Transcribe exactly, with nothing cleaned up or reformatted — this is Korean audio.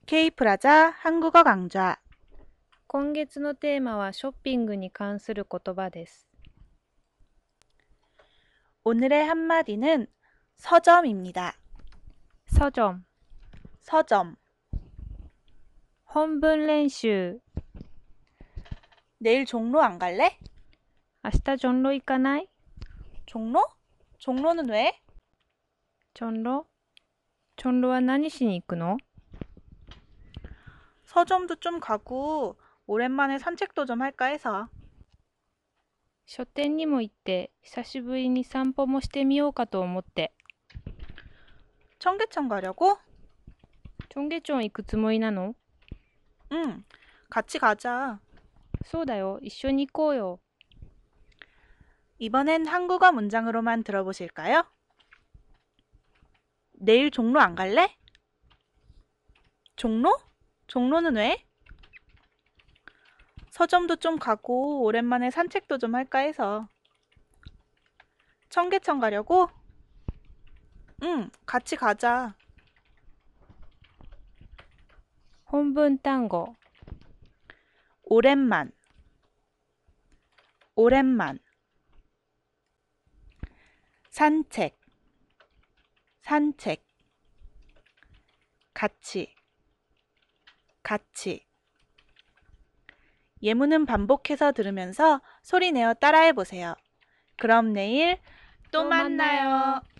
K프라자 한국어 강좌. 今月のテーマはショッピングに関する言葉です。 오늘의 한마디는 서점입니다. 서점, 서점. 本文練習。 내일 종로 안 갈래? 明日ジョンロ行かない？ 종로? 종로는 왜? ジョンロ？ジョンロは何しに行くの？ 서점도 좀 가고 오랜만에 산책도 좀 할까 해서. 書店にも行って久しぶりに散歩もしてみようかと思って。 청계천 가려고? チョンゲチョン行くつもりなの？ 응, 같이 가자. そうだよ、一緒に行こうよ。 이번엔 한국어 문장으로만 들어보실까요? 내일 종로 안 갈래? 종로? 종로는 왜? 서점도 좀 가고 오랜만에 산책도 좀 할까 해서. 청계천 가려고? 응, 같이 가자. 本文単語。 오랜만, 오랜만. 산책, 산책. 같이, 같이. 예문은 반복해서 들으면서 소리 내어 따라해 보세요. 그럼 내일 또 또 만나요. 만나요.